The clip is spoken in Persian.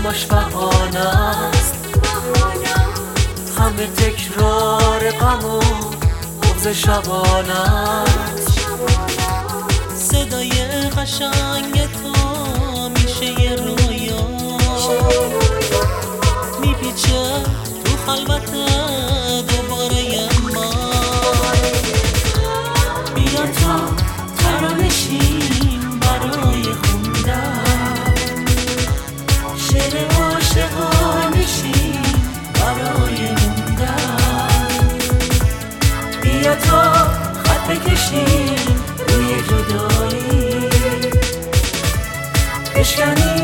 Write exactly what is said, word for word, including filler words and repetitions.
باش بهانه است، همه تکرار غم و بغض شبانه است. صدای قشنگ تو میشه یه رویا، میپیچه تو خلوت دوباره ما. بیا تا ترانشیم برای خوندن، شعر عاشقانشیم برای موندن. بیا تا خط بکشیم روی جدایی، بشکنیم